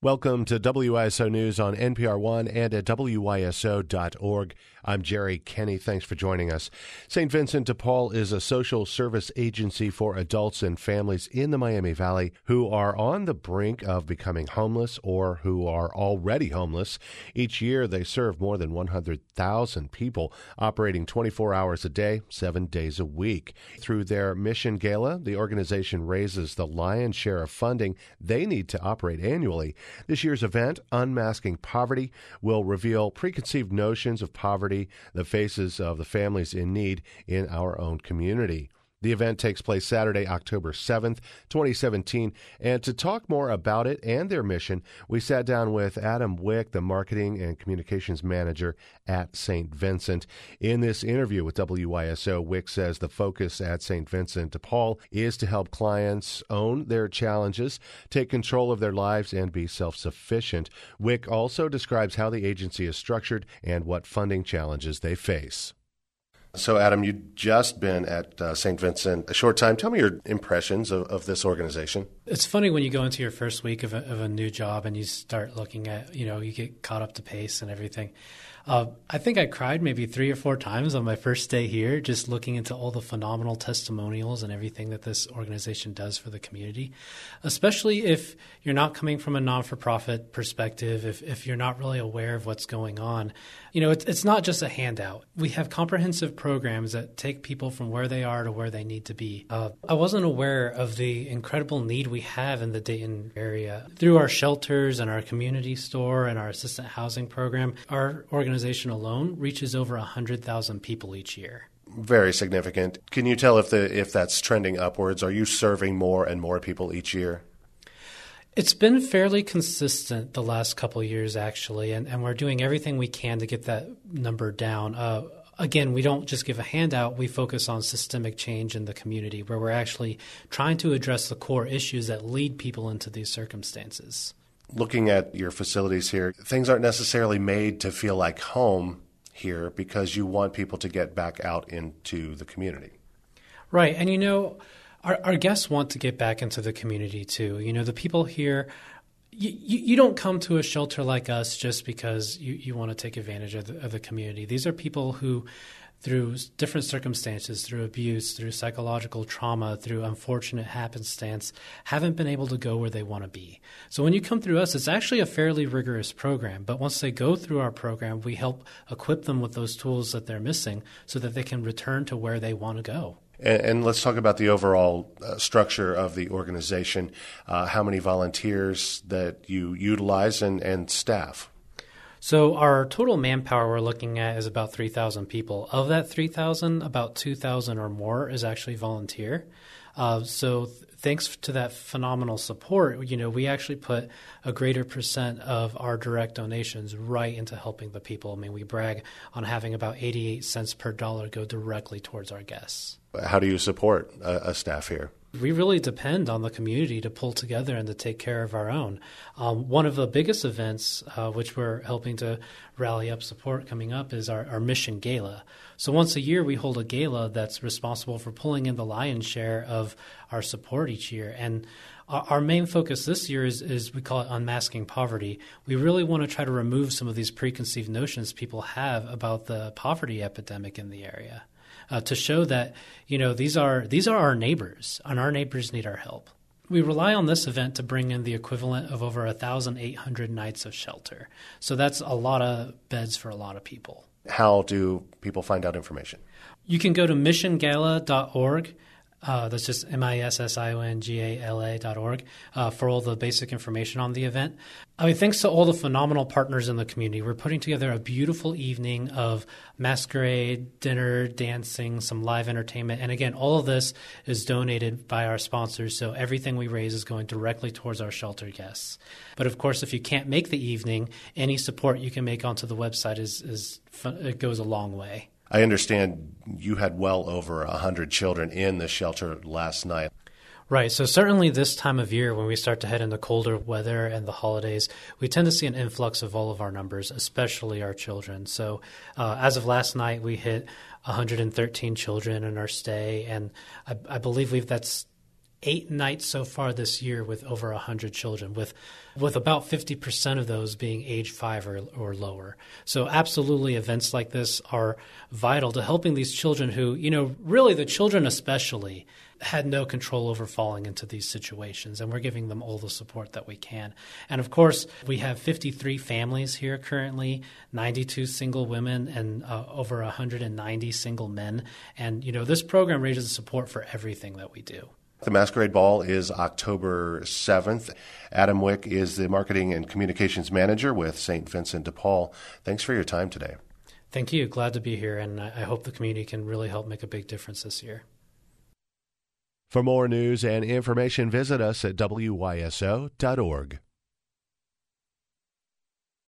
Welcome to WISO News on NPR One and at WISO.org. I'm Jerry Kenny. Thanks for joining us. St. Vincent de Paul is a social service agency for adults and families in the Miami Valley who are on the brink of becoming homeless or who are already homeless. Each year, they serve more than 100,000 people, operating 24 hours a day, 7 days a week. Through their Mission Gala, the organization raises the lion's share of funding they need to operate annually. This year's event, Unmasking Poverty, will reveal preconceived notions of poverty, the faces of the families in need in our own community. The event takes place Saturday, October 7th, 2017, and to talk more about it and their mission, we sat down with Adam Wick, the Marketing and Communications Manager at St. Vincent. In this interview with WISO, Wick says the focus at St. Vincent de Paul is to help clients own their challenges, take control of their lives, and be self-sufficient. Wick also describes how the agency is structured and what funding challenges they face. So, Adam, you've just been at St. Vincent a short time. Tell me your impressions of this organization. It's funny when you go into your first week of a new job and you start looking at, you get caught up to pace and everything. I think I cried maybe 3 or 4 times on my first day here, just looking into all the phenomenal testimonials and everything that this organization does for the community, especially if you're not coming from a non-for-profit perspective, if you're not really aware of what's going on. It's not just a handout. We have comprehensive programs that take people from where they are to where they need to be. I wasn't aware of the incredible need we have in the Dayton area. Through our shelters and our community store and our assistant housing program, our organization alone reaches over 100,000 people each year. Very significant. Can you tell if that's trending upwards? Are you serving more and more people each year? It's been fairly consistent the last couple of years, actually, and we're doing everything we can to get that number down. Again, we don't just give a handout. We focus on systemic change in the community where we're actually trying to address the core issues that lead people into these circumstances. Looking at your facilities here, things aren't necessarily made to feel like home here because you want people to get back out into the community. Right. And, our guests want to get back into the community, too. The people here, you don't come to a shelter like us just because you want to take advantage of the community. These are people who, through different circumstances, through abuse, through psychological trauma, through unfortunate happenstance, haven't been able to go where they want to be. So when you come through us, it's actually a fairly rigorous program. But once they go through our program, we help equip them with those tools that they're missing so that they can return to where they want to go. And let's talk about the overall structure of the organization. How many volunteers that you utilize and staff? So our total manpower we're looking at is about 3,000 people. Of that 3,000, about 2,000 or more is actually volunteer. Thanks to that phenomenal support, we actually put a greater percent of our direct donations right into helping the people. I mean, we brag on having about 88 cents per dollar go directly towards our guests. How do you support a staff here? We really depend on the community to pull together and to take care of our own. One of the biggest events, which we're helping to rally up support coming up, is our Mission Gala. So once a year, we hold a gala that's responsible for pulling in the lion's share of our support each year. And our main focus this year is we call it Unmasking Poverty. We really want to try to remove some of these preconceived notions people have about the poverty epidemic in the area. To show that, these are our neighbors, and our neighbors need our help. We rely on this event to bring in the equivalent of over 1,800 nights of shelter. So that's a lot of beds for a lot of people. How do people find out information? You can go to missiongala.org. That's just missiongala.org for all the basic information on the event. Thanks to all the phenomenal partners in the community, we're putting together a beautiful evening of masquerade, dinner, dancing, some live entertainment. And again, all of this is donated by our sponsors, so everything we raise is going directly towards our shelter guests. But of course, if you can't make the evening, any support you can make onto the website it goes a long way. I understand you had well over 100 children in the shelter last night. Right. So certainly this time of year, when we start to head into colder weather and the holidays, we tend to see an influx of all of our numbers, especially our children. So as of last night, we hit 113 children in our stay, and I believe that's 8 nights so far this year with over 100 children, with about 50% of those being age 5 or lower. So absolutely events like this are vital to helping these children who, really the children especially, had no control over falling into these situations, and we're giving them all the support that we can. And of course, we have 53 families here currently, 92 single women, and over 190 single men. And, this program raises support for everything that we do. The Masquerade Ball is October 7th. Adam Wick is the Marketing and Communications Manager with St. Vincent de Paul. Thanks for your time today. Thank you. Glad to be here, and I hope the community can really help make a big difference this year. For more news and information, visit us at wyso.org.